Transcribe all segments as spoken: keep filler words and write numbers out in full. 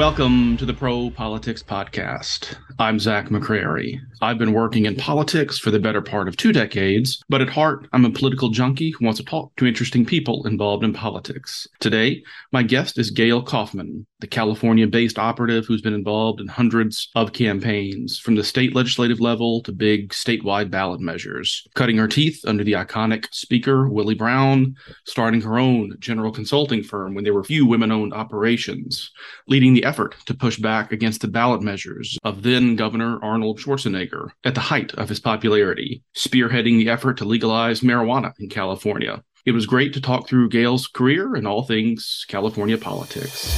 Welcome to the Pro Politics Podcast. I'm Zach McCrary. I've been working in politics for the better part of two decades, but at heart, I'm a political junkie who wants to talk to interesting people involved in politics. Today, my guest is Gayle Kaufman, the California-based operative who's been involved in hundreds of campaigns, from the state legislative level to big statewide ballot measures, cutting her teeth under the iconic Speaker Willie Brown, starting her own general consulting firm when there were few women-owned operations, leading the effort to push back against the ballot measures of then Governor Arnold Schwarzenegger at the height of his popularity, spearheading the effort to legalize marijuana in California. It was great to talk through Gayle's career and all things California politics.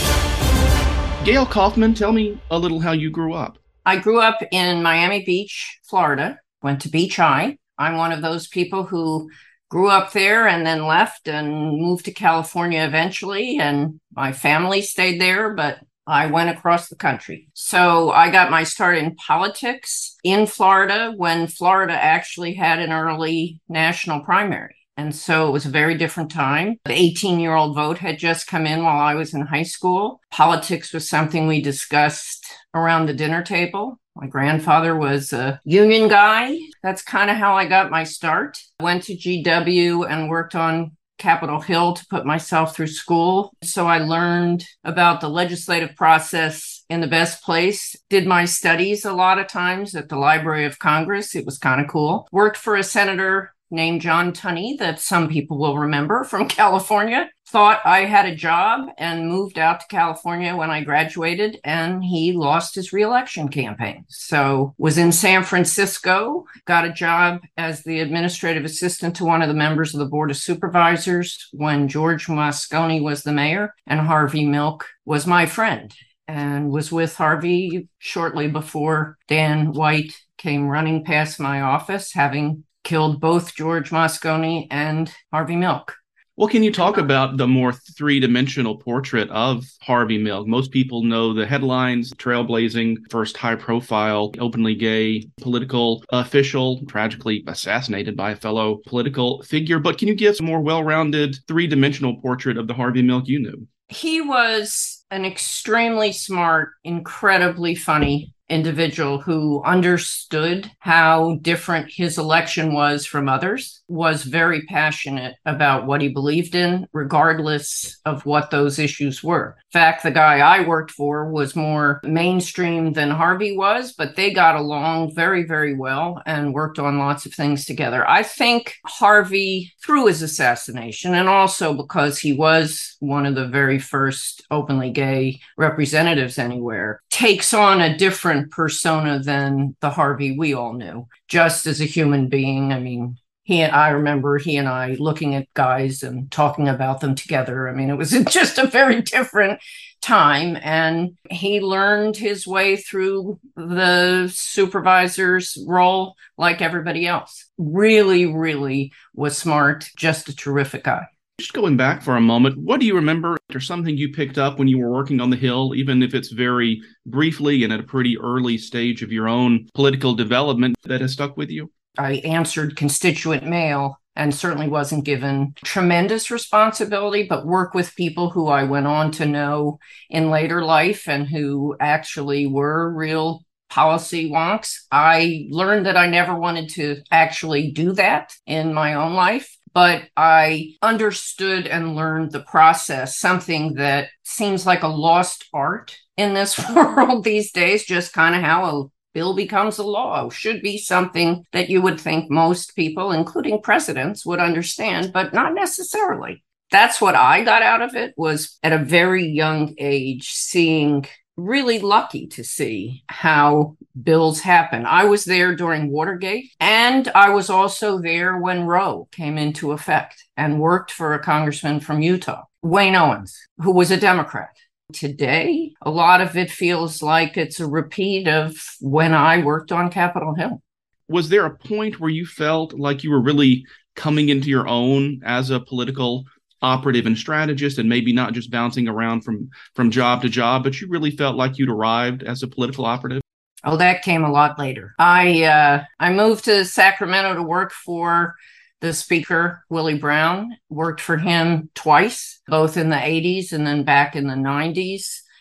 Gayle Kaufman, tell me a little how you grew up. I grew up in Miami Beach, Florida, went to Beach High. I'm one of those people who grew up there and then left and moved to California eventually, and my family stayed there, but I went across the country. So I got my start in politics in Florida when Florida actually had an early national primary. And so it was a very different time. The eighteen-year-old vote had just come in while I was in high school. Politics was something we discussed around the dinner table. My grandfather was a union guy. That's kind of how I got my start. Went to G W and worked on Capitol Hill to put myself through school. So I learned about the legislative process in the best place. Did my studies a lot of times at the Library of Congress. It was kind of cool. Worked for a senator named John Tunney that some people will remember from California. Thought I had a job and moved out to California when I graduated, and he lost his reelection campaign. So was in San Francisco, got a job as the administrative assistant to one of the members of the Board of Supervisors when George Moscone was the mayor, and Harvey Milk was my friend, and was with Harvey shortly before Dan White came running past my office, having killed both George Moscone and Harvey Milk. Well, can you talk about the more three-dimensional portrait of Harvey Milk? Most people know the headlines, trailblazing, first high-profile, openly gay political official, tragically assassinated by a fellow political figure. But can you give a more well-rounded three-dimensional portrait of the Harvey Milk you knew? He was an extremely smart, incredibly funny individual who understood how different his election was from others, was very passionate about what he believed in, regardless of what those issues were. In fact, the guy I worked for was more mainstream than Harvey was, but they got along very, very well and worked on lots of things together. I think Harvey, through his assassination, and also because he was one of the very first openly gay representatives anywhere, takes on a different persona than the Harvey we all knew. Just as a human being, I mean, he and I remember he and I looking at guys and talking about them together. I mean, it was just a very different time, and he learned his way through the supervisor's role like everybody else. Really, really was smart, just a terrific guy. Just going back for a moment, what do you remember or something you picked up when you were working on the Hill, even if it's very briefly and at a pretty early stage of your own political development, that has stuck with you? I answered constituent mail and certainly wasn't given tremendous responsibility, but work with people who I went on to know in later life and who actually were real policy wonks. I learned that I never wanted to actually do that in my own life, but I understood and learned the process, something that seems like a lost art in this world these days, just kind of how a bill becomes a law. Should be something that you would think most people, including presidents, would understand, but not necessarily. That's what I got out of it, was at a very young age, seeing, really lucky to see how bills happen. I was there during Watergate, and I was also there when Roe came into effect and worked for a congressman from Utah, Wayne Owens, who was a Democrat. Today, a lot of it feels like it's a repeat of when I worked on Capitol Hill. Was there a point where you felt like you were really coming into your own as a political operative and strategist, and maybe not just bouncing around from, from job to job, but you really felt like you'd arrived as a political operative? Oh, that came a lot later. I uh, I moved to Sacramento to work for the Speaker, Willie Brown. Worked for him twice, both in the eighties and then back in the nineties.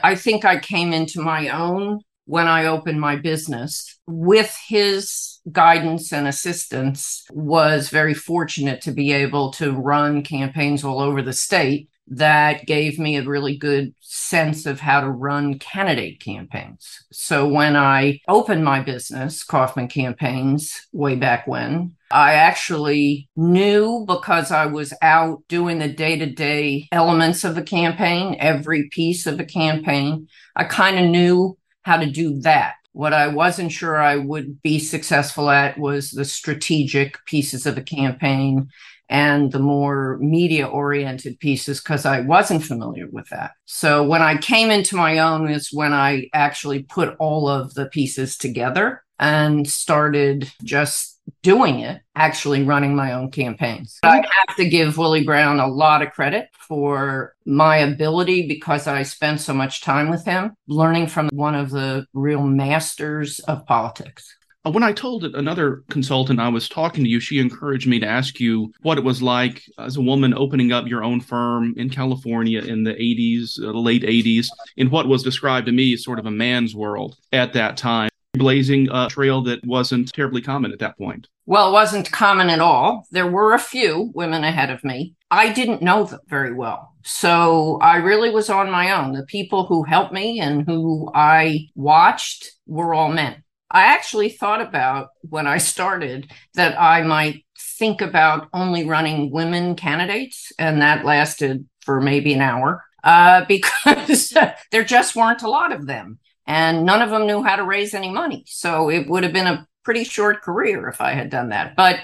I think I came into my own when I opened my business. With his guidance and assistance, was very fortunate to be able to run campaigns all over the state that gave me a really good sense of how to run candidate campaigns. So when I opened my business, Kaufman Campaigns, way back when, I actually knew, because I was out doing the day-to-day elements of the campaign, every piece of the campaign, I kind of knew how to do that. What I wasn't sure I would be successful at was the strategic pieces of the campaign and the more media-oriented pieces, because I wasn't familiar with that. So when I came into my own is when I actually put all of the pieces together and started just doing it, actually running my own campaigns. I have to give Willie Brown a lot of credit for my ability, because I spent so much time with him, learning from one of the real masters of politics. When I told another consultant I was talking to you, she encouraged me to ask you what it was like as a woman opening up your own firm in California in the eighties, uh, late eighties, in what was described to me as sort of a man's world at that time, blazing a trail that wasn't terribly common at that point. Well, it wasn't common at all. There were a few women ahead of me. I didn't know them very well. So I really was on my own. The people who helped me and who I watched were all men. I actually thought about, when I started, that I might think about only running women candidates, and that lasted for maybe an hour, uh, because there just weren't a lot of them, and none of them knew how to raise any money. So it would have been a pretty short career if I had done that. But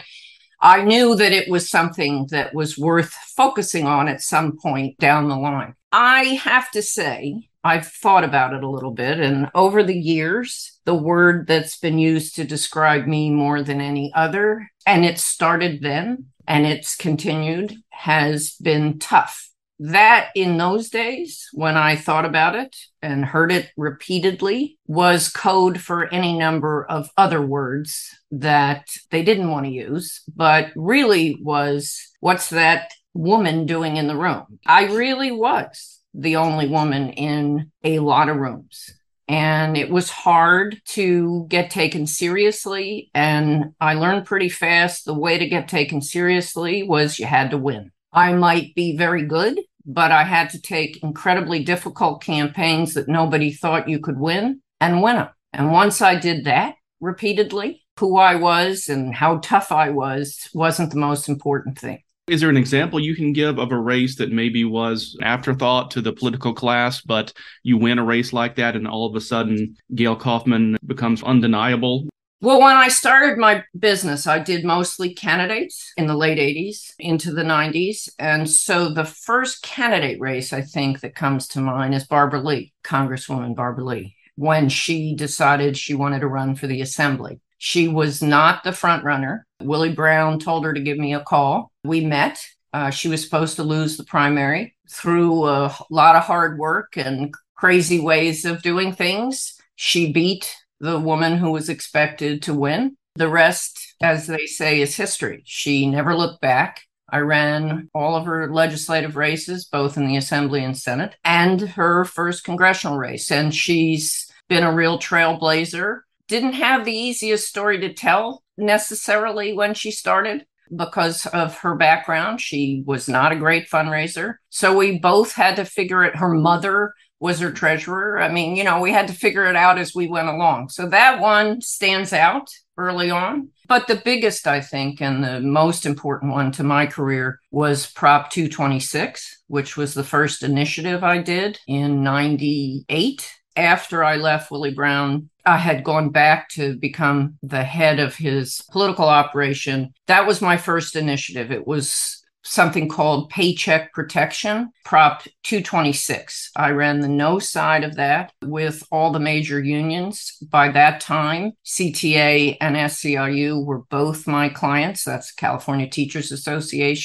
I knew that it was something that was worth focusing on at some point down the line. I have to say, I've thought about it a little bit, and over the years, the word that's been used to describe me more than any other, and it started then and it's continued, has been tough. That, in those days, when I thought about it and heard it repeatedly, was code for any number of other words that they didn't want to use, but really was, what's that woman doing in the room? I really was the only woman in a lot of rooms. And it was hard to get taken seriously. And I learned pretty fast the way to get taken seriously was you had to win. I might be very good, but I had to take incredibly difficult campaigns that nobody thought you could win and win them. And once I did that repeatedly, who I was and how tough I was wasn't the most important thing. Is there an example you can give of a race that maybe was an afterthought to the political class, but you win a race like that and all of a sudden Gail Kaufman becomes undeniable? Well, when I started my business, I did mostly candidates in the late eighties into the nineties. And so the first candidate race, I think, that comes to mind is Barbara Lee, Congresswoman Barbara Lee, when she decided she wanted to run for the assembly. She was not the front runner. Willie Brown told her to give me a call. We met. Uh, she was supposed to lose the primary. Through a lot of hard work and crazy ways of doing things, she beat the woman who was expected to win. The rest, as they say, is history. She never looked back. I ran all of her legislative races, both in the Assembly and Senate, and her first congressional race. And she's been a real trailblazer. Didn't have the easiest story to tell necessarily when she started because of her background. She was not a great fundraiser. So we both had to figure it. Her mother was her treasurer. I mean, you know, we had to figure it out as we went along. So that one stands out early on. But the biggest, I think, and the most important one to my career was Prop two twenty-six, which was the first initiative I did in ninety-eight. After I left Willie Brown, I had gone back to become the head of his political operation. That was my first initiative. It was something called Paycheck Protection, Prop two twenty-six. I ran the no side of that with all the major unions. By that time, C T A and S C I U were both my clients. That's California Teachers Association.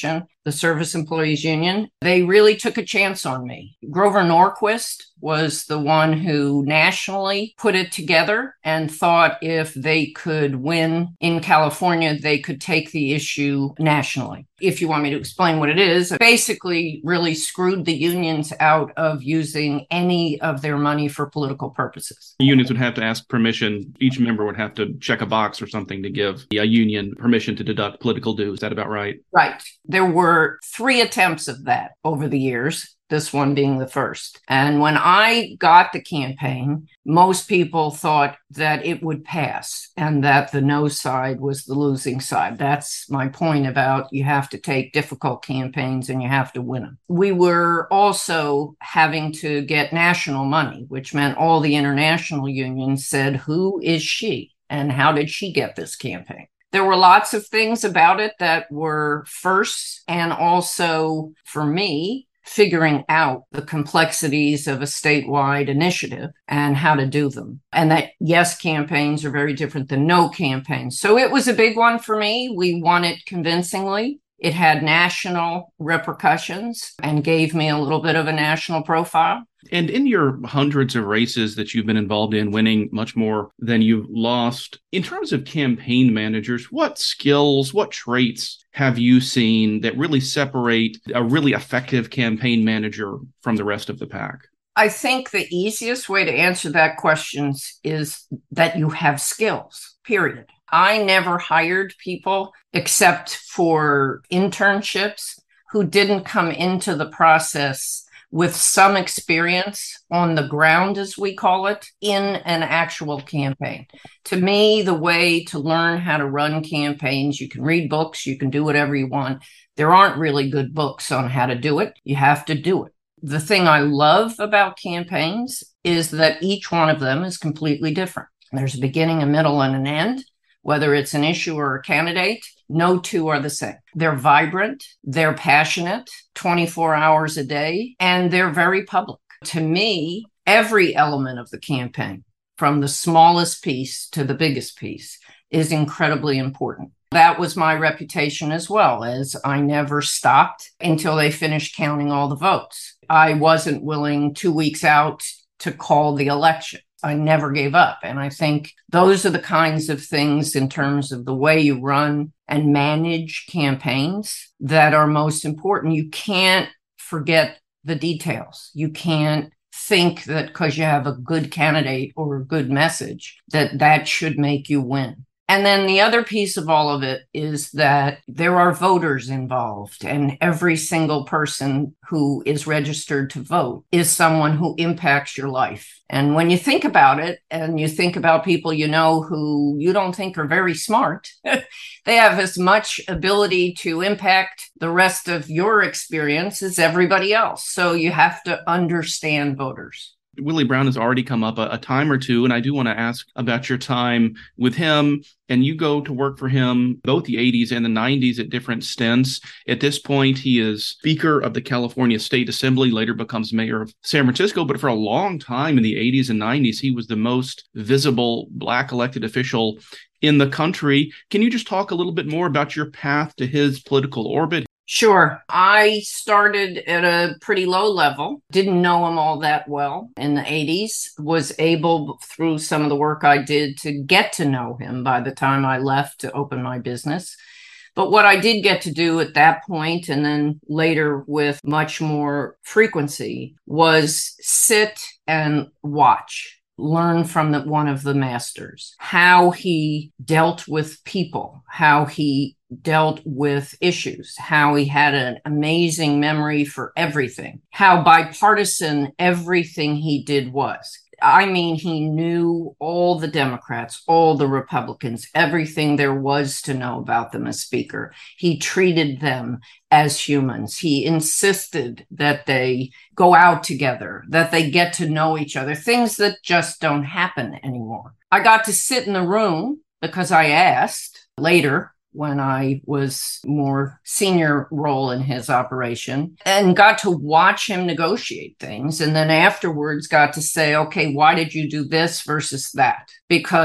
the Service Employees Union, they really took a chance on me. Grover Norquist was the one who nationally put it together and thought if they could win in California, they could take the issue nationally. If you want me to explain what it is, it basically really screwed the unions out of using any of their money for political purposes. Unions would have to ask permission. Each member would have to check a box or something to give a union permission to deduct political dues. Is that about right? Right. There were three attempts of that over the years, this one being the first. And when I got the campaign, most people thought that it would pass and that the no side was the losing side. That's my point about you have to take difficult campaigns and you have to win them. We were also having to get national money, which meant all the international unions said, who is she and how did she get this campaign? There were lots of things about it that were firsts, and also for me, figuring out the complexities of a statewide initiative and how to do them. And that yes campaigns are very different than no campaigns. So it was a big one for me. We won it convincingly. It had national repercussions and gave me a little bit of a national profile. And in your hundreds of races that you've been involved in, winning much more than you've lost, in terms of campaign managers, what skills, what traits have you seen that really separate a really effective campaign manager from the rest of the pack? I think the easiest way to answer that question is that you have skills, period. I never hired people except for internships who didn't come into the process with some experience on the ground, as we call it, in an actual campaign. To me, the way to learn how to run campaigns, you can read books, you can do whatever you want. There aren't really good books on how to do it. You have to do it. The thing I love about campaigns is that each one of them is completely different. There's a beginning, a middle, and an end. Whether it's an issue or a candidate, no two are the same. They're vibrant, they're passionate, twenty-four hours a day, and they're very public. To me, every element of the campaign, from the smallest piece to the biggest piece, is incredibly important. That was my reputation as well, as I never stopped until they finished counting all the votes. I wasn't willing two weeks out to call the election. I never gave up. And I think those are the kinds of things in terms of the way you run and manage campaigns that are most important. You can't forget the details. You can't think that because you have a good candidate or a good message, that that should make you win. And then the other piece of all of it is that there are voters involved, and every single person who is registered to vote is someone who impacts your life. And when you think about it, and you think about people you know who you don't think are very smart, they have as much ability to impact the rest of your experience as everybody else. So you have to understand voters. Willie Brown has already come up a, a time or two, and I do want to ask about your time with him. And you go to work for him both the eighties and the nineties at different stints. At this point, he is Speaker of the California State Assembly, later becomes mayor of San Francisco. But for a long time in the eighties and nineties, he was the most visible Black elected official in the country. Can you just talk a little bit more about your path to his political orbit? Sure. I started at a pretty low level, didn't know him all that well in the eighties, was able through some of the work I did to get to know him by the time I left to open my business. But what I did get to do at that point, and then later with much more frequency, was sit and watch. Learn from the, one of the masters, how he dealt with people, how he dealt with issues, how he had an amazing memory for everything, how bipartisan everything he did was. I mean, he knew all the Democrats, all the Republicans, everything there was to know about them as Speaker. He treated them as humans. He insisted that they go out together, that they get to know each other, things that just don't happen anymore. I got to sit in the room because I asked later when I was more senior role in his operation, and got to watch him negotiate things. And then afterwards got to say, okay, why did you do this versus that? Because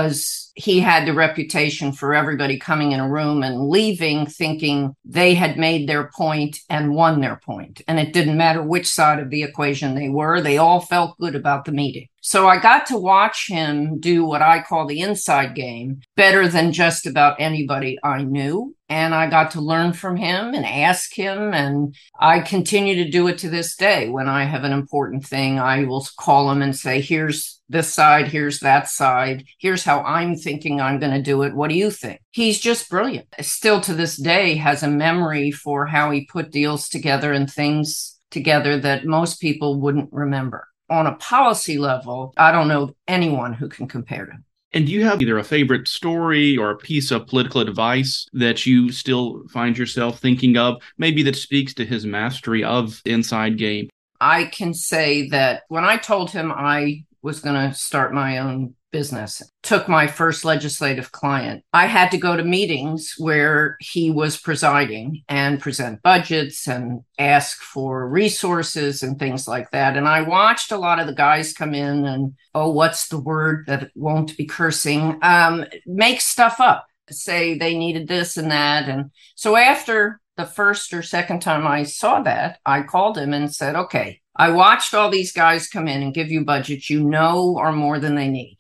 he had the reputation for everybody coming in a room and leaving thinking they had made their point and won their point. And it didn't matter which side of the equation they were. They all felt good about the meeting. So I got to watch him do what I call the inside game better than just about anybody I knew. And I got to learn from him and ask him. And I continue to do it to this day. When I have an important thing, I will call him and say, here's this side, here's that side. Here's how I'm thinking I'm going to do it. What do you think? He's just brilliant. Still to this day has a memory for how he put deals together and things together that most people wouldn't remember. On a policy level, I don't know anyone who can compare to him. And do you have either a favorite story or a piece of political advice that you still find yourself thinking of, maybe that speaks to his mastery of inside game? I can say that when I told him I was going to start my own business, took my first legislative client, I had to go to meetings where he was presiding and present budgets and ask for resources and things like that. And I watched a lot of the guys come in and, oh, what's the word that won't be cursing? Um, make stuff up, say they needed this and that. And so after the first or second time I saw that, I called him and said, okay, I watched all these guys come in and give you budgets you know are more than they need.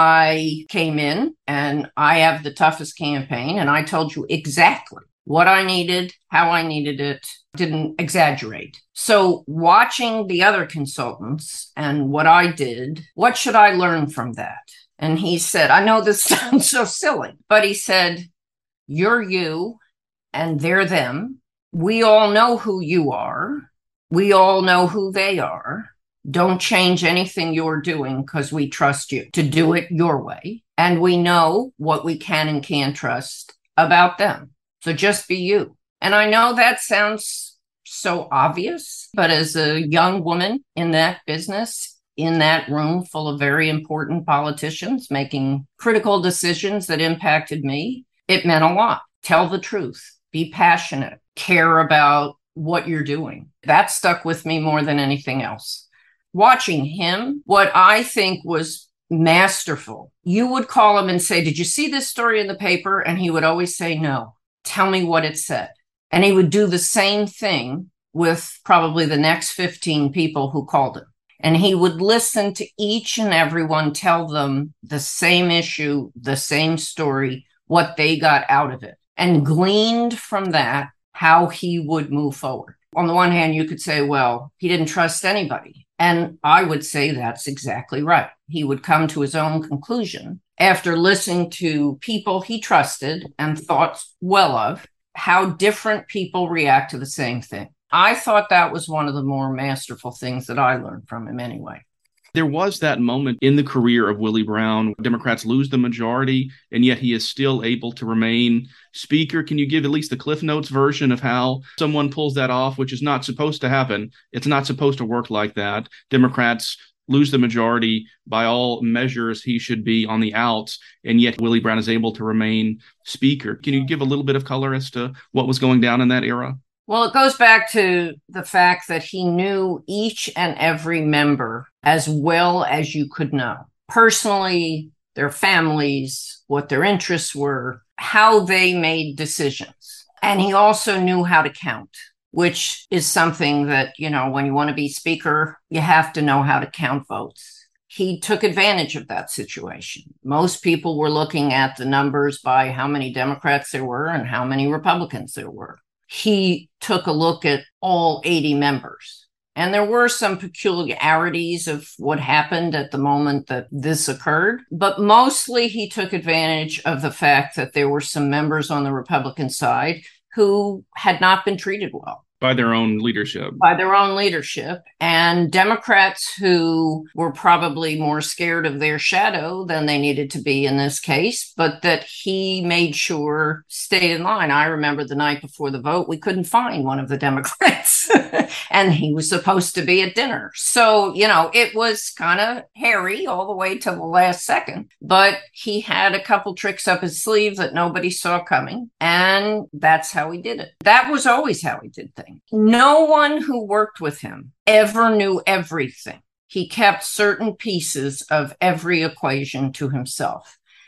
I came in and I have the toughest campaign and I told you exactly what I needed, how I needed it, didn't exaggerate. So watching the other consultants and what I did, what should I learn from that? And he said, I know this sounds so silly, but he said, you're you and they're them. We all know who you are. We all know who they are. Don't change anything you're doing because we trust you to do it your way. And we know what we can and can't trust about them. So just be you. And I know that sounds so obvious, but as a young woman in that business, in that room full of very important politicians making critical decisions that impacted me, it meant a lot. Tell the truth. Be passionate. Care about what you're doing. That stuck with me more than anything else. Watching him, what I think was masterful, you would call him and say, did you see this story in the paper? And he would always say, no, tell me what it said. And he would do the same thing with probably the next fifteen people who called him. And he would listen to each and everyone, tell them the same issue, the same story, what they got out of it, and gleaned from that how he would move forward. On the one hand, you could say, well, he didn't trust anybody. And I would say that's exactly right. He would come to his own conclusion after listening to people he trusted and thought well of, how different people react to the same thing. I thought that was one of the more masterful things that I learned from him anyway. There was that moment in the career of Willie Brown. Democrats lose the majority, and yet he is still able to remain speaker. Can you give at least the Cliff Notes version of how someone pulls that off, which is not supposed to happen? It's not supposed to work like that. Democrats lose the majority. By all measures, he should be on the outs, and yet Willie Brown is able to remain speaker. Can you give a little bit of color as to what was going down in that era? Well, it goes back to the fact that he knew each and every member as well as you could know. Personally, their families, what their interests were, how they made decisions. And he also knew how to count, which is something that, you know, when you want to be speaker, you have to know how to count votes. He took advantage of that situation. Most people were looking at the numbers by how many Democrats there were and how many Republicans there were. He took a look at all eighty members. And there were some peculiarities of what happened at the moment that this occurred. But mostly he took advantage of the fact that there were some members on the Republican side who had not been treated well. By their own leadership. By their own leadership. And Democrats who were probably more scared of their shadow than they needed to be in this case, but that he made sure stayed in line. I remember the night before the vote, we couldn't find one of the Democrats. And he was supposed to be at dinner. So, you know, it was kind of hairy all the way to the last second. But he had a couple tricks up his sleeve that nobody saw coming. And that's how he did it. That was always how he did things. No one who worked with him ever knew everything. He kept certain pieces of every equation to himself.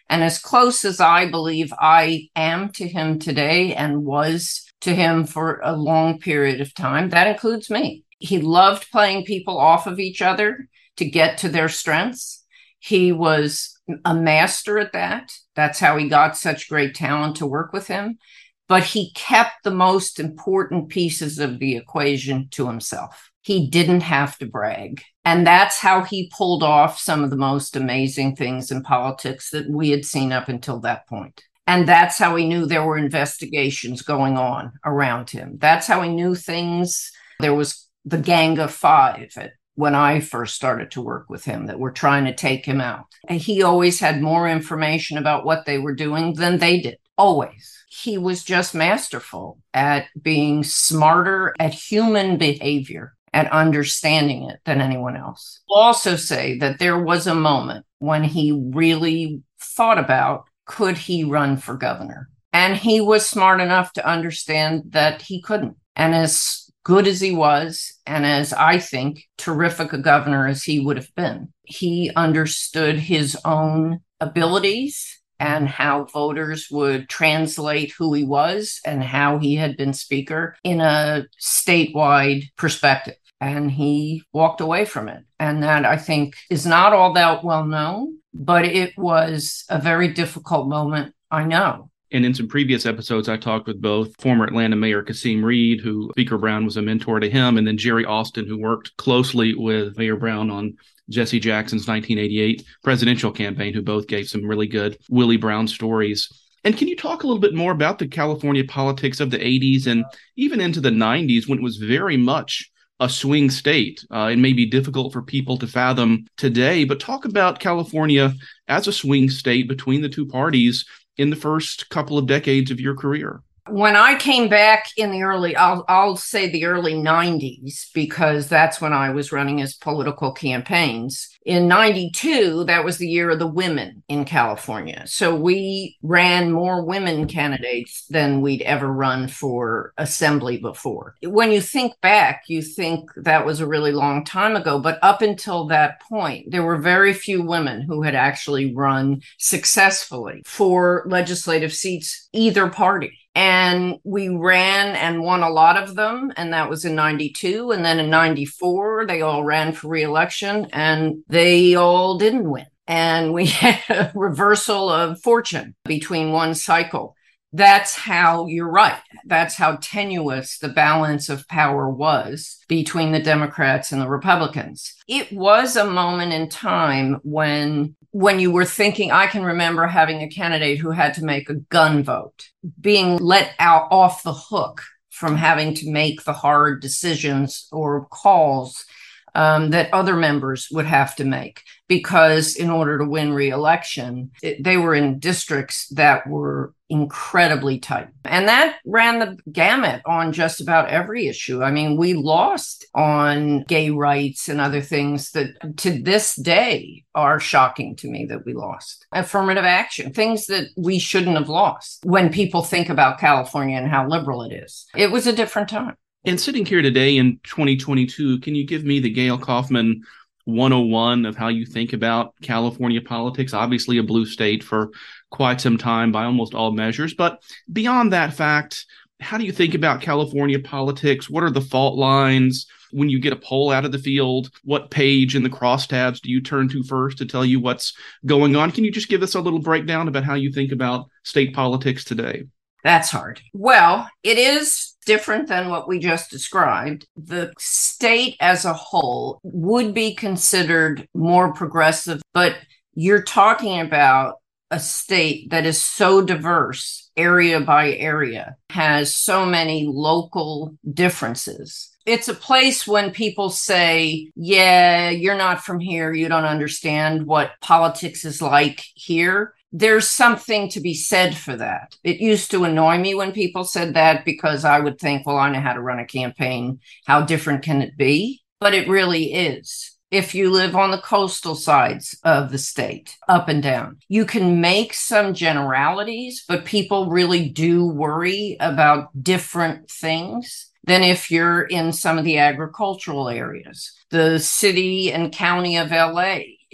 And as close as I believe I am to him today and was to him for a long period of time, that includes me. He loved playing people off of each other to get to their strengths. He was a master at that. That's how he got such great talent to work with him. But he kept the most important pieces of the equation to himself. He didn't have to brag. And that's how he pulled off some of the most amazing things in politics that we had seen up until that point. And that's how he knew there were investigations going on around him. That's how he knew things. There was the Gang of Five at, when I first started to work with him that were trying to take him out. And he always had more information about what they were doing than they did. Always. He was just masterful at being smarter at human behavior, at understanding it than anyone else. I'll also say that there was a moment when he really thought about, could he run for governor? And he was smart enough to understand that he couldn't. And as good as he was, and as I think terrific a governor as he would have been, he understood his own abilities and how voters would translate who he was and how he had been speaker in a statewide perspective. And he walked away from it. And that, I think, is not all that well known, but it was a very difficult moment, I know. And in some previous episodes, I talked with both former Atlanta Mayor Kasim Reed, who Speaker Brown was a mentor to him, and then Jerry Austin, who worked closely with Mayor Brown on Jesse Jackson's nineteen eighty-eight presidential campaign, who both gave some really good Willie Brown stories. And can you talk a little bit more about the California politics of the eighties and even into the nineties, when it was very much a swing state? Uh, it may be difficult for people to fathom today, but talk about California as a swing state between the two parties in the first couple of decades of your career. When I came back in the early, I'll, I'll say the early nineties, because that's when I was running his political campaigns. In ninety-two, that was the year of the women in California. So we ran more women candidates than we'd ever run for assembly before. When you think back, you think that was a really long time ago. But up until that point, there were very few women who had actually run successfully for legislative seats, either party. And we ran and won a lot of them. And that was in ninety-two. And then in ninety-four, they all ran for re-election and they all didn't win. And we had a reversal of fortune between one cycle. That's how, you're right, that's how tenuous the balance of power was between the Democrats and the Republicans. It was a moment in time when when you were thinking, I can remember having a candidate who had to make a gun vote, being let out off the hook from having to make the hard decisions or calls um, that other members would have to make, because in order to win re-election, it, they were in districts that were incredibly tight. And that ran the gamut on just about every issue. I mean, we lost on gay rights and other things that to this day are shocking to me that we lost. Affirmative action, things that we shouldn't have lost when people think about California and how liberal it is. It was a different time. And sitting here today in twenty twenty-two, can you give me the Gail Kaufman one oh one of how you think about California politics? Obviously a blue state for quite some time by almost all measures. But beyond that fact, how do you think about California politics? What are the fault lines? When you get a poll out of the field, what page in the crosstabs do you turn to first to tell you what's going on? Can you just give us a little breakdown about how you think about state politics today? That's hard. Well, it is different than what we just described. The state as a whole would be considered more progressive, but you're talking about a state that is so diverse, area by area, has so many local differences. It's a place when people say, yeah, you're not from here, you don't understand what politics is like here. There's something to be said for that. It used to annoy me when people said that, because I would think, well, I know how to run a campaign. How different can it be? But it really is. If you live on the coastal sides of the state, up and down, you can make some generalities, but people really do worry about different things than if you're in some of the agricultural areas. The city and county of L A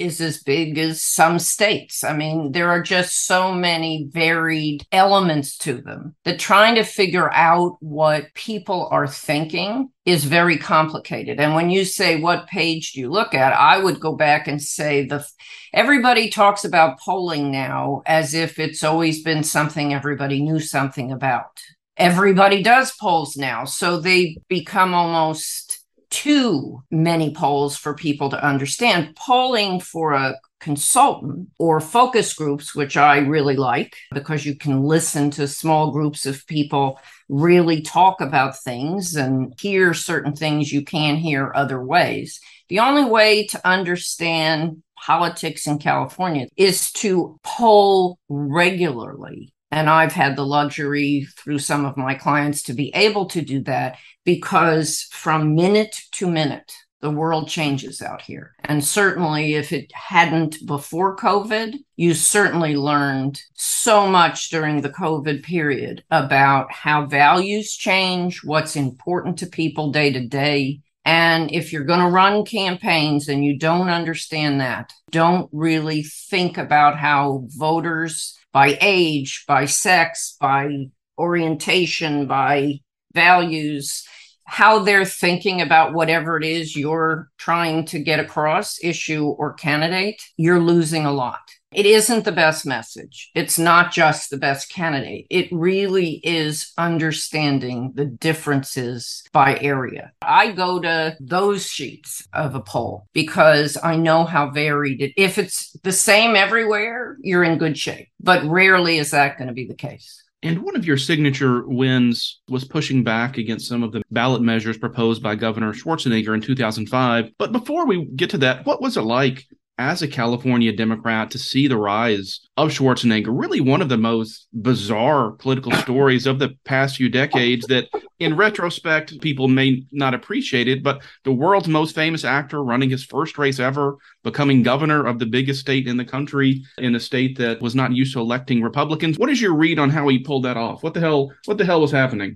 is as big as some states. I mean, there are just so many varied elements to them that trying to figure out what people are thinking is very complicated. And when you say, what page do you look at? I would go back and say the everybody talks about polling now as if it's always been something everybody knew something about. Everybody does polls now, so they become almost too many polls for people to understand. Polling for a consultant or focus groups, which I really like because you can listen to small groups of people really talk about things and hear certain things you can't hear other ways. The only way to understand politics in California is to poll regularly. And I've had the luxury through some of my clients to be able to do that because from minute to minute, the world changes out here. And certainly if it hadn't before COVID, you certainly learned so much during the COVID period about how values change, what's important to people day to day. And if you're going to run campaigns and you don't understand that, don't really think about how voters by age, by sex, by orientation, by values, how they're thinking about whatever it is you're trying to get across, issue or candidate, you're losing a lot. It isn't the best message. It's not just the best candidate. It really is understanding the differences by area. I go to those sheets of a poll because I know how varied it is. If it's the same everywhere, you're in good shape, but rarely is that going to be the case. And one of your signature wins was pushing back against some of the ballot measures proposed by Governor Schwarzenegger in two thousand five. But before we get to that, what was it like as a California Democrat to see the rise of Schwarzenegger, really one of the most bizarre political stories of the past few decades that in retrospect, people may not appreciate it, but the world's most famous actor running his first race ever, becoming governor of the biggest state in the country, in a state that was not used to electing Republicans. What is your read on how he pulled that off? What the hell, what the hell was happening?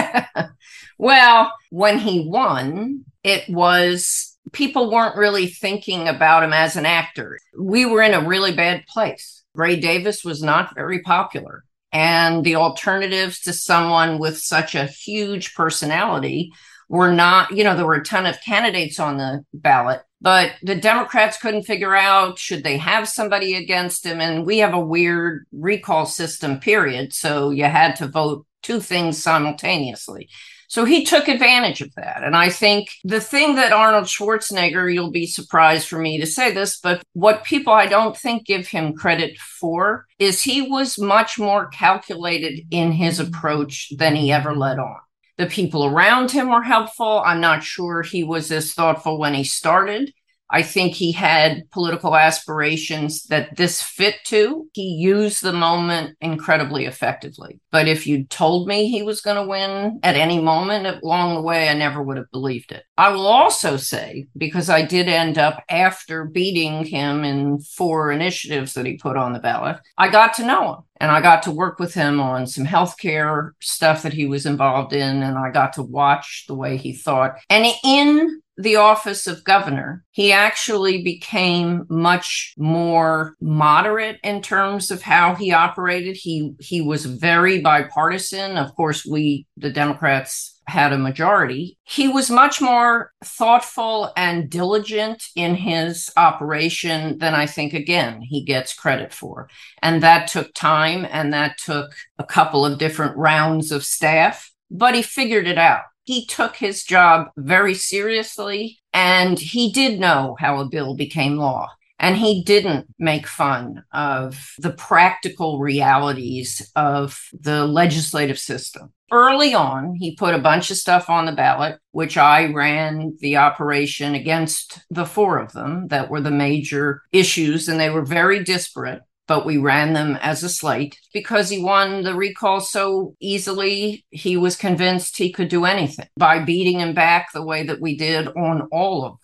Well, when he won, it was people weren't really thinking about him as an actor. We were in a really bad place. Gray Davis was not very popular. And the alternatives to someone with such a huge personality were not, you know, there were a ton of candidates on the ballot, but the Democrats couldn't figure out, should they have somebody against him? And we have a weird recall system, period. So you had to vote two things simultaneously. So he took advantage of that. And I think the thing that Arnold Schwarzenegger, you'll be surprised for me to say this, but what people I don't think give him credit for is he was much more calculated in his approach than he ever let on. The people around him were helpful. I'm not sure he was as thoughtful when he started. I think he had political aspirations that this fit to. He used the moment incredibly effectively. But if you told me he was going to win at any moment along the way, I never would have believed it. I will also say, because I did end up after beating him in four initiatives that he put on the ballot, I got to know him. And I got to work with him on some healthcare stuff that he was involved in. And I got to watch the way he thought. And in the office of governor, he actually became much more moderate in terms of how he operated. He he was very bipartisan. Of course, we, the Democrats, had a majority. He was much more thoughtful and diligent in his operation than I think, again, he gets credit for. And that took time, and that took a couple of different rounds of staff, but he figured it out. He took his job very seriously, and he did know how a bill became law. And he didn't make fun of the practical realities of the legislative system. Early on, he put a bunch of stuff on the ballot, which I ran the operation against the four of them that were the major issues, and they were very disparate. But we ran them as a slate because he won the recall so easily. He was convinced he could do anything by beating him back the way that we did on all of them.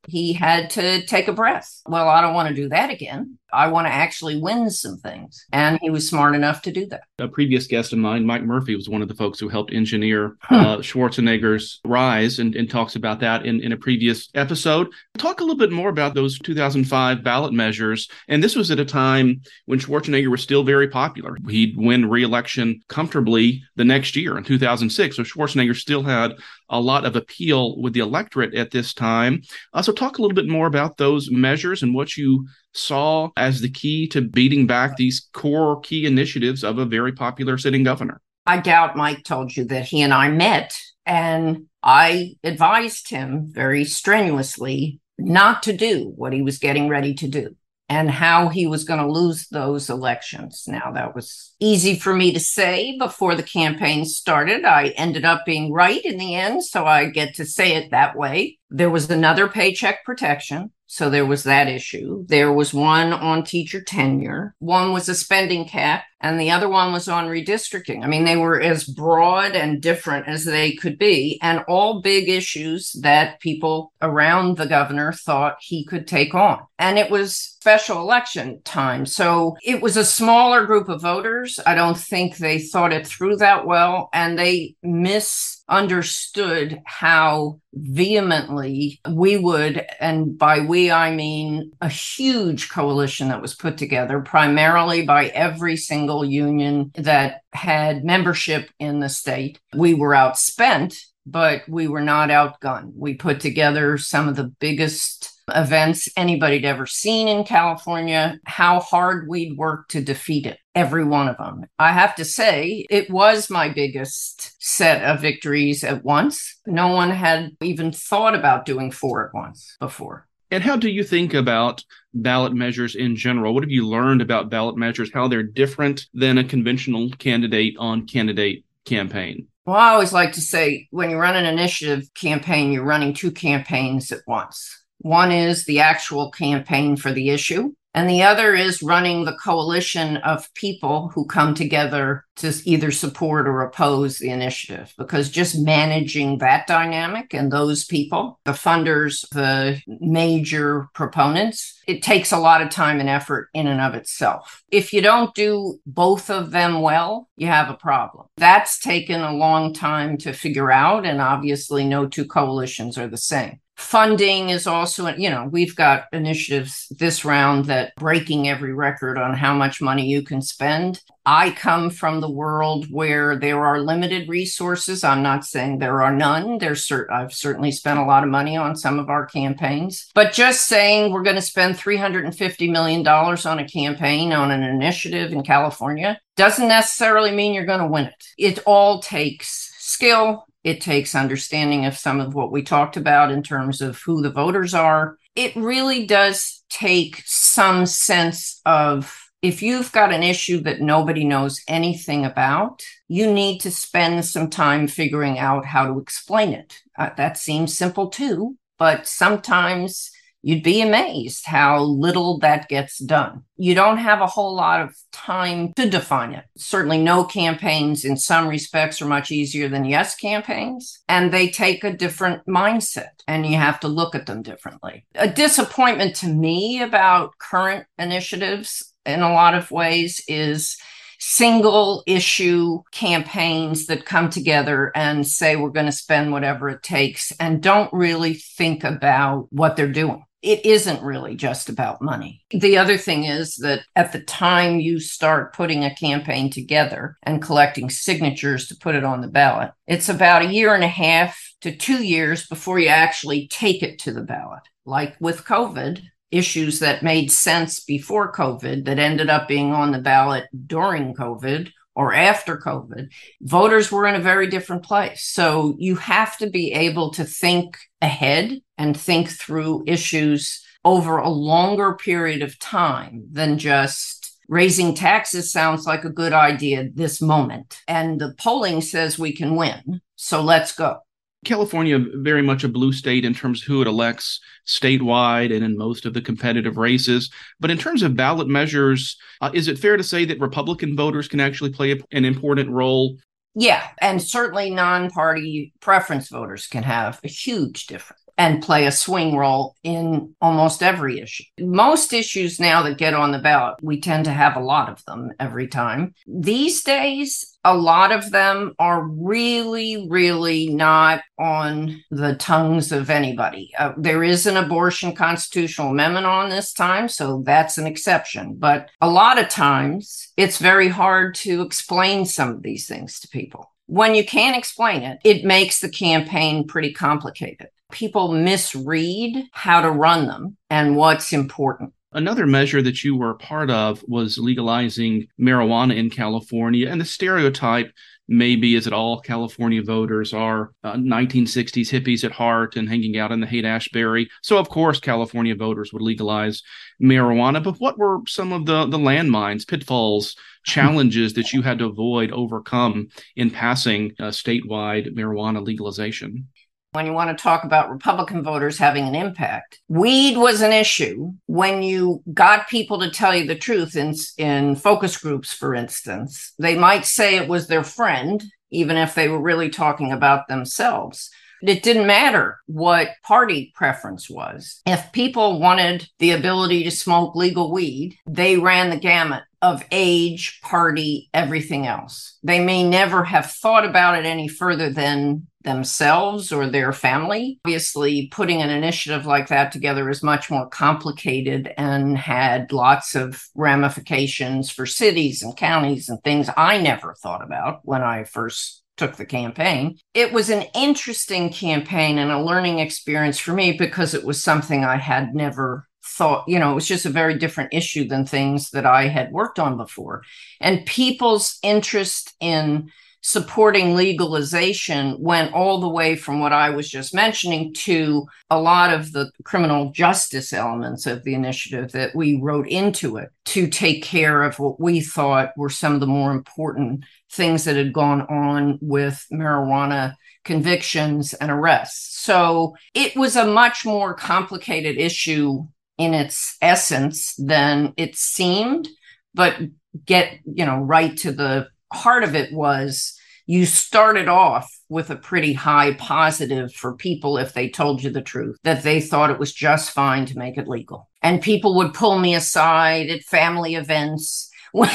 he had to take a breath. Well, I don't want to do that again. I want to actually win some things. And he was smart enough to do that. A previous guest of mine, Mike Murphy, was one of the folks who helped engineer uh, Schwarzenegger's rise and, and talks about that in, in a previous episode. Talk a little bit more about those two thousand five ballot measures. And this was at a time when Schwarzenegger was still very popular. He'd win re-election comfortably the next year in two thousand six. So Schwarzenegger still had a lot of appeal with the electorate at this time. Uh, so talk a little bit more about those measures and what you saw as the key to beating back these core key initiatives of a very popular sitting governor. I doubt Mike told you that he and I met, and I advised him very strenuously not to do what he was getting ready to do and how he was going to lose those elections. Now, that was easy for me to say before the campaign started. I ended up being right in the end, so I get to say it that way. There was another paycheck protection. So there was that issue. There was one on teacher tenure. One was a spending cap, and the other one was on redistricting. I mean, they were as broad and different as they could be, and all big issues that people around the governor thought he could take on. And it was special election time. So it was a smaller group of voters. I don't think they thought it through that well, and they misunderstood how vehemently we would, and by we, I mean a huge coalition that was put together primarily by every single union that had membership in the state. We were outspent, but we were not outgunned. We put together some of the biggest events anybody'd ever seen in California, how hard we'd worked to defeat it, every one of them. I have to say, it was my biggest set of victories at once. No one had even thought about doing four at once before. And how do you think about ballot measures in general? What have you learned about ballot measures, how they're different than a conventional candidate on candidate campaign? Well, I always like to say, when you run an initiative campaign, you're running two campaigns at once. One is the actual campaign for the issue, and the other is running the coalition of people who come together to either support or oppose the initiative, because just managing that dynamic and those people, the funders, the major proponents, it takes a lot of time and effort in and of itself. If you don't do both of them well, you have a problem. That's taken a long time to figure out, and obviously no two coalitions are the same. Funding is also, you know, we've got initiatives this round that breaking every record on how much money you can spend. I come from the world where there are limited resources. I'm not saying there are none. There's cert- I've certainly spent a lot of money on some of our campaigns. But just saying we're going to spend three hundred fifty million dollars on a campaign, on an initiative in California, doesn't necessarily mean you're going to win it. It all takes skill. It takes understanding of some of what we talked about in terms of who the voters are. It really does take some sense of, if you've got an issue that nobody knows anything about, you need to spend some time figuring out how to explain it. Uh, that seems simple too, but sometimes you'd be amazed how little that gets done. You don't have a whole lot of time to define it. Certainly no campaigns in some respects are much easier than yes campaigns, and they take a different mindset, and you have to look at them differently. A disappointment to me about current initiatives in a lot of ways is single issue campaigns that come together and say we're going to spend whatever it takes and don't really think about what they're doing. It isn't really just about money. The other thing is that at the time you start putting a campaign together and collecting signatures to put it on the ballot, it's about a year and a half to two years before you actually take it to the ballot. Like with COVID, issues that made sense before COVID that ended up being on the ballot during COVID or after COVID, voters were in a very different place. So you have to be able to think ahead and think through issues over a longer period of time than just raising taxes sounds like a good idea this moment. And the polling says we can win. So let's go. California, very much a blue state in terms of who it elects statewide and in most of the competitive races. But in terms of ballot measures, uh, is it fair to say that Republican voters can actually play a, an important role? Yeah, and certainly non-party preference voters can have a huge difference. and play a swing role in almost every issue. Most issues now that get on the ballot, we tend to have a lot of them every time. These days, a lot of them are really, really not on the tongues of anybody. Uh, there is an abortion constitutional amendment on this time, so that's an exception. But a lot of times, it's very hard to explain some of these things to people. When you can't explain it, it makes the campaign pretty complicated. People misread how to run them and what's important. Another measure that you were a part of was legalizing marijuana in California. And the stereotype maybe is that all California voters are uh, nineteen sixties hippies at heart and hanging out in the Haight-Ashbury. So, of course, California voters would legalize marijuana. But what were some of the, the landmines, pitfalls, challenges that you had to avoid, overcome in passing uh, statewide marijuana legalization? When you want to talk about Republican voters having an impact, weed was an issue when you got people to tell you the truth in, in focus groups, for instance. They might say it was their friend, even if they were really talking about themselves. It didn't matter what party preference was. If people wanted the ability to smoke legal weed, they ran the gamut of age, party, everything else. They may never have thought about it any further than themselves or their family. Obviously, putting an initiative like that together is much more complicated and had lots of ramifications for cities and counties and things I never thought about when I first took the campaign. It was an interesting campaign and a learning experience for me because it was something I had never thought, you know, it was just a very different issue than things that I had worked on before. And people's interest in supporting legalization went all the way from what I was just mentioning to a lot of the criminal justice elements of the initiative that we wrote into it to take care of what we thought were some of the more important things that had gone on with marijuana convictions and arrests. So it was a much more complicated issue in its essence than it seemed, but get, you know, right to the heart of it was you started off with a pretty high positive for people if they told you the truth, that they thought it was just fine to make it legal. And people would pull me aside at family events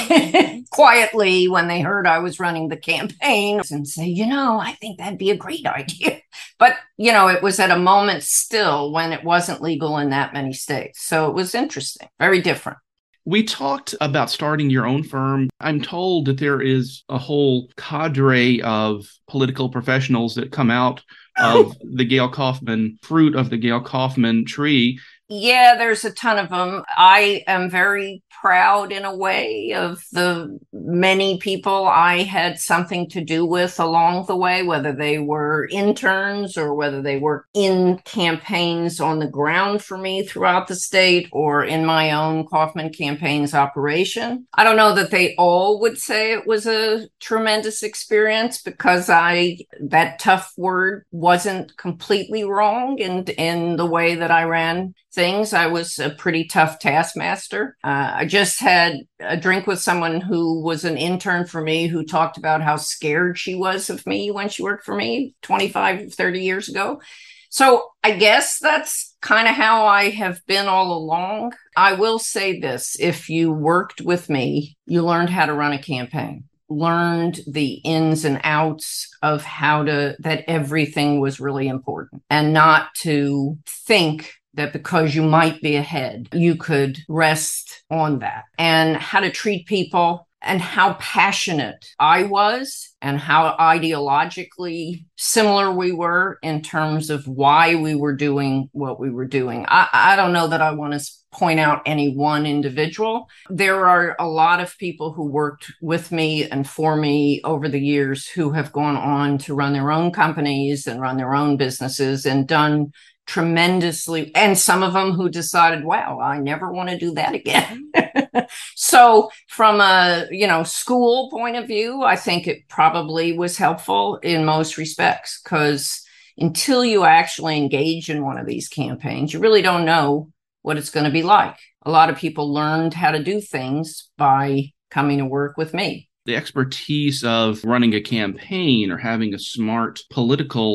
quietly when they heard I was running the campaign and say, you know, I think that'd be a great idea. But, you know, it was at a moment still when it wasn't legal in that many states. So it was interesting, very different. We talked about starting your own firm. I'm told that there is a whole cadre of political professionals that come out of the Gail Kaufman, fruit of the Gail Kaufman tree. Yeah, there's a ton of them. I am very proud in a way of the many people I had something to do with along the way, whether they were interns or whether they were in campaigns on the ground for me throughout the state or in my own Kaufman campaigns operation. I don't know that they all would say it was a tremendous experience because I, that tough word wasn't completely wrong in, in the way that I ran things. I was a pretty tough taskmaster. Uh, I just had a drink with someone who was an intern for me who talked about how scared she was of me when she worked for me twenty-five, thirty years ago. So I guess that's kind of how I have been all along. I will say this, if you worked with me, you learned how to run a campaign, learned the ins and outs of how to, that everything was really important and not to think that because you might be ahead, you could rest on that, and how to treat people and how passionate I was and how ideologically similar we were in terms of why we were doing what we were doing. I, I don't know that I want to point out any one individual. There are a lot of people who worked with me and for me over the years who have gone on to run their own companies and run their own businesses and done tremendously, and some of them who decided, wow, I never want to do that again. So from a, you know, school point of view, I think it probably was helpful in most respects, because until you actually engage in one of these campaigns, you really don't know what it's going to be like. A lot of people learned how to do things by coming to work with me. The expertise of running a campaign or having a smart political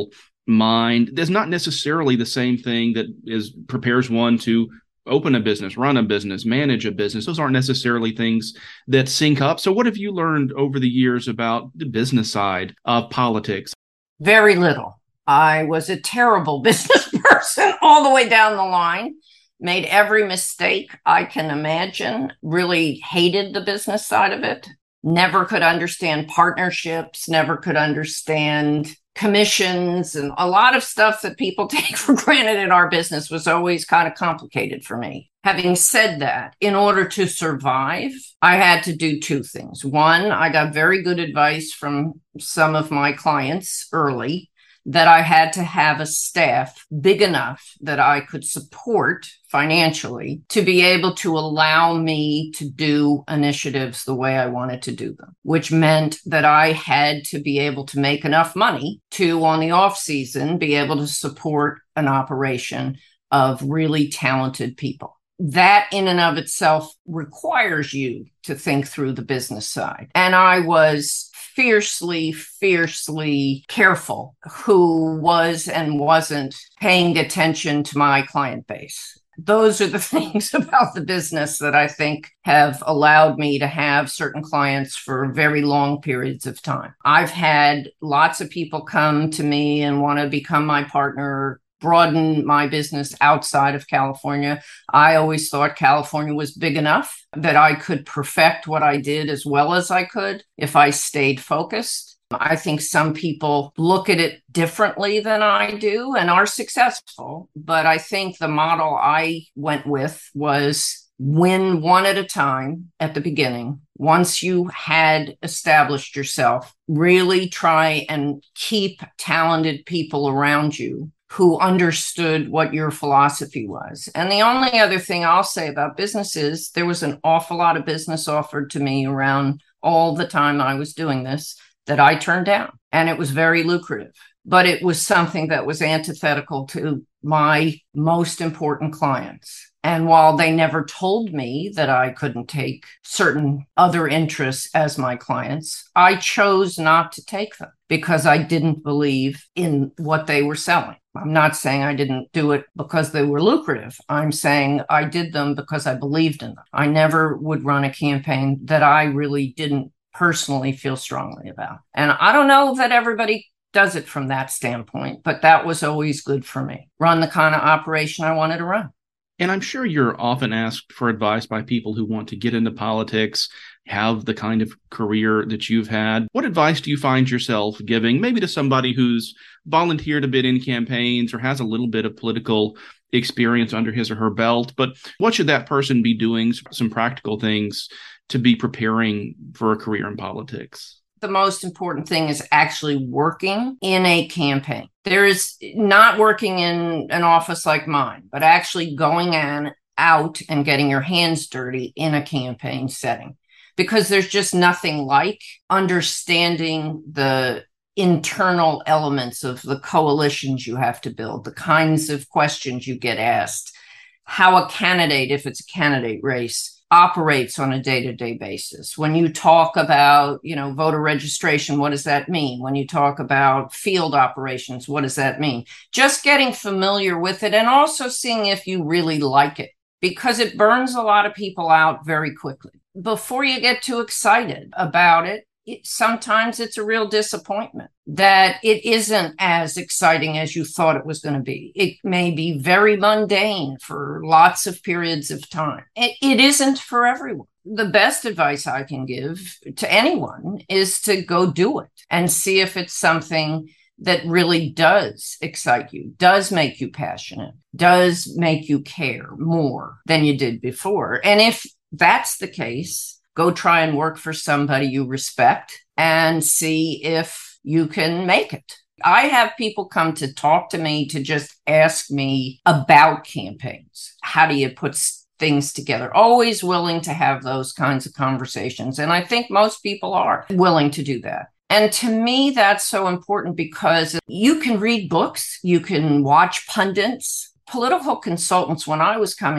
mind. There's not necessarily the same thing that is prepares one to open a business, run a business, manage a business. Those aren't necessarily things that sync up. So what have you learned over the years about the business side of politics? Very little. I was a terrible business person all the way down the line. Made every mistake I can imagine, really hated the business side of it, never could understand partnerships, never could understand commissions, and a lot of stuff that people take for granted in our business was always kind of complicated for me. Having said that, in order to survive, I had to do two things. One, I got very good advice from some of my clients early that I had to have a staff big enough that I could support financially to be able to allow me to do initiatives the way I wanted to do them, which meant that I had to be able to make enough money to, on the off season, be able to support an operation of really talented people. That in and of itself requires you to think through the business side. And I was fiercely, fiercely careful who was and wasn't paying attention to my client base. Those are the things about the business that I think have allowed me to have certain clients for very long periods of time. I've had lots of people come to me and want to become my partner, broaden my business outside of California. I always thought California was big enough that I could perfect what I did as well as I could if I stayed focused. I think some people look at it differently than I do and are successful. But I think the model I went with was win one at a time at the beginning. Once you had established yourself, really try and keep talented people around you who understood what your philosophy was. And the only other thing I'll say about business is there was an awful lot of business offered to me around all the time I was doing this that I turned down. And it was very lucrative, but it was something that was antithetical to my most important clients. And while they never told me that I couldn't take certain other interests as my clients, I chose not to take them because I didn't believe in what they were selling. I'm not saying I didn't do it because they were lucrative. I'm saying I did them because I believed in them. I never would run a campaign that I really didn't personally feel strongly about. And I don't know that everybody does it from that standpoint, but that was always good for me. Run the kind of operation I wanted to run. And I'm sure you're often asked for advice by people who want to get into politics, have the kind of career that you've had. What advice do you find yourself giving, maybe to somebody who's volunteered a bit in campaigns or has a little bit of political experience under his or her belt? But what should that person be doing, some practical things to be preparing for a career in politics? The most important thing is actually working in a campaign. There is not working in an office like mine, but actually going on out and getting your hands dirty in a campaign setting, because there's just nothing like understanding the internal elements of the coalitions you have to build, the kinds of questions you get asked, how a candidate, if it's a candidate race, operates on a day-to-day basis. When you talk about, you know, voter registration, what does that mean? When you talk about field operations, what does that mean? Just getting familiar with it and also seeing if you really like it, because it burns a lot of people out very quickly. Before you get too excited about it, it sometimes it's a real disappointment that it isn't as exciting as you thought it was going to be. It may be very mundane for lots of periods of time. It, it isn't for everyone. The best advice I can give to anyone is to go do it and see if it's something that really does excite you, does make you passionate, does make you care more than you did before. And if that's the case, go try and work for somebody you respect and see if you can make it. I have people come to talk to me to just ask me about campaigns. How do you put things together? Always willing to have those kinds of conversations. And I think most people are willing to do that. And to me, that's so important because you can read books, you can watch pundits. Political consultants, when I was coming up,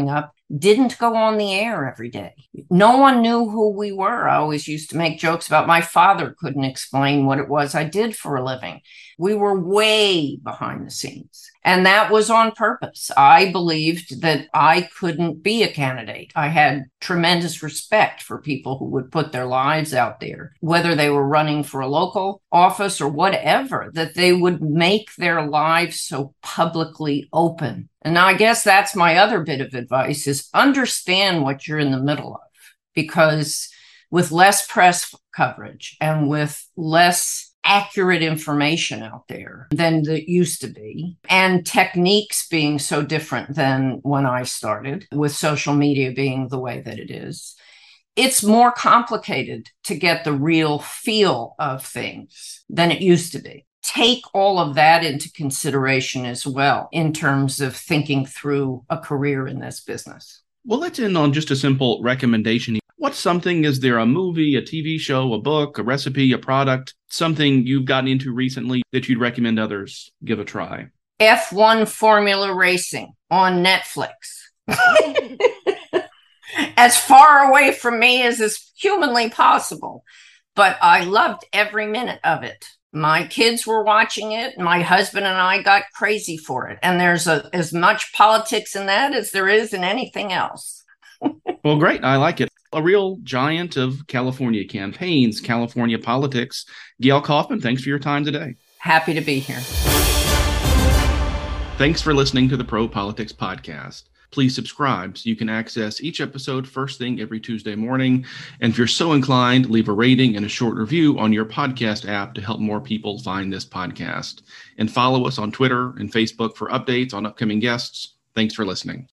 didn't go on the air every day. No one knew who we were. I always used to make jokes about my father couldn't explain what it was I did for a living. We were way behind the scenes. And that was on purpose. I believed that I couldn't be a candidate. I had tremendous respect for people who would put their lives out there, whether they were running for a local office or whatever, that they would make their lives so publicly open. And I guess that's my other bit of advice is understand what you're in the middle of, because with less press coverage and with less accurate information out there than it used to be, and techniques being so different than when I started, with social media being the way that it is, it's more complicated to get the real feel of things than it used to be. Take all of that into consideration as well in terms of thinking through a career in this business. Well, let's end on just a simple recommendation. What's something, is there a movie, a T V show, a book, a recipe, a product, something you've gotten into recently that you'd recommend others give a try? F one Formula Racing on Netflix. As far away from me as is humanly possible, but I loved every minute of it. My kids were watching it. My husband and I got crazy for it. And there's a, as much politics in that as there is in anything else. Well, great. I like it. A real giant of California campaigns, California politics. Gail Kaufman, thanks for your time today. Happy to be here. Thanks for listening to the Pro Politics Podcast. Please subscribe so you can access each episode first thing every Tuesday morning. And if you're so inclined, leave a rating and a short review on your podcast app to help more people find this podcast. And follow us on Twitter and Facebook for updates on upcoming guests. Thanks for listening.